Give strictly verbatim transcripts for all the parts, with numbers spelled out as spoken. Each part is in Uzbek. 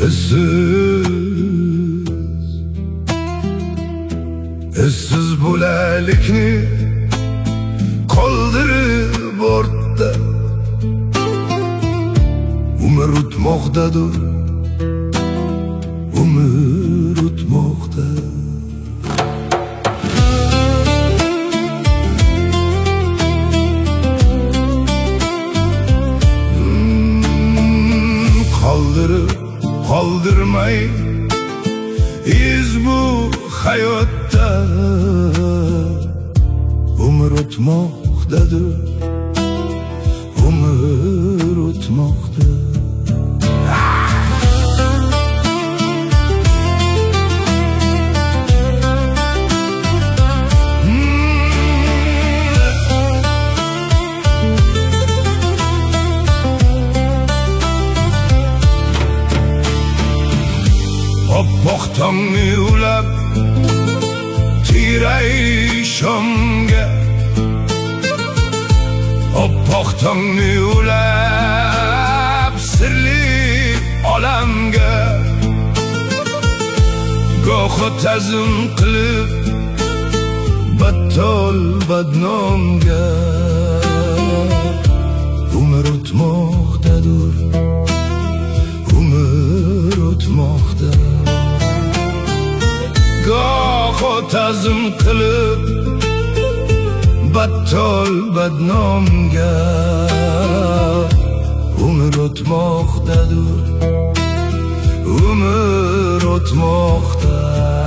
Essiz, essiz bo'lalikni qoldirib ortda umr o'tmoqdadir, umr o'tmoqda. Hmm, qoldirib qoldirmay iz bu hayotda umr o'tmoqdadir, umr o'tmoqda. Oppoq tongni ulab tiray shomga, oppoq tongni ulab sirli olamga, goho ta'zim qilib battol badnomga. Umr o'tmoqdadir, umr o'tmoqda. Goho ta'zim qilib battol badnomga. Umr o'tmoqdadir, umr o'tmoqda.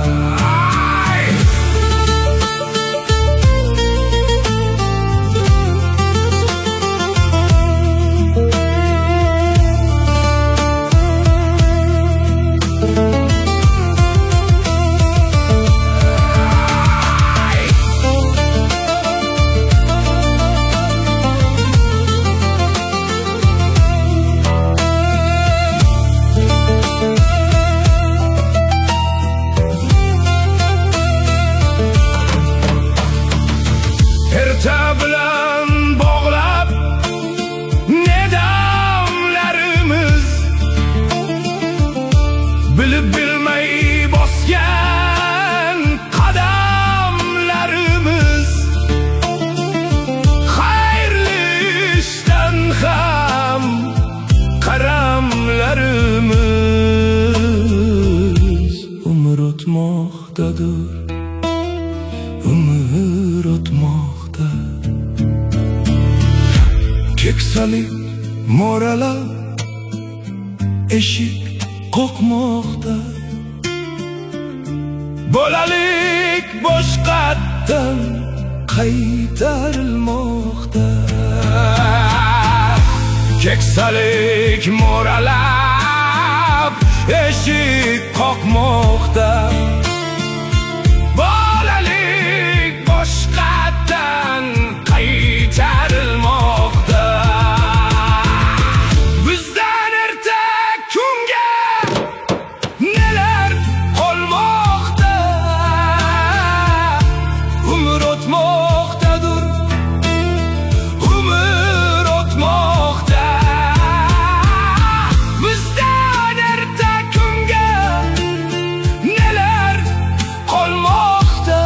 Erta bilan bog'lab nedamlarimiz, bilib bilmay bosgan qadamlarimiz, xayrli ishdan ham qaramlarimiz. Umr o'tmoqdadir, umr o'tmoqda. Keksalik mo'ralab eshik qoqmoqda. Bolalik boshqatdan qaytarilmoqda. Keksalik mo'ralab eshik qoqmoqda. Bolalik boshqatdan qaytarilmoqda. Bizdan erta kunga nelar qolmoqda. Umr o'tmoqdadir, umr o'tmoqda. Bizdan erta kunga nelar qolmoqda.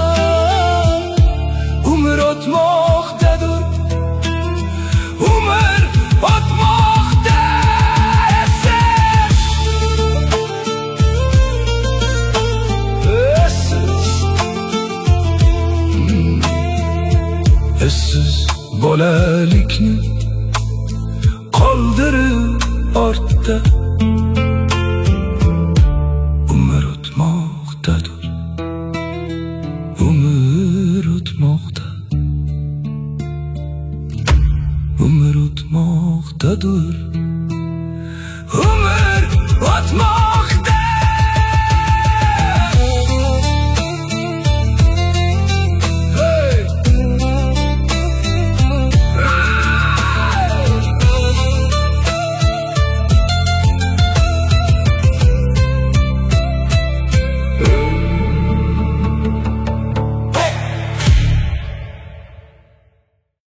Umr o'tmoqdadir, umr o'tmoqda. Essiz, essiz bo'lalikni qoldirib ortda umr o'tmoqdadir, umr o'tmoqda. Umr o'tmoqdadir, umr o'tmoqda.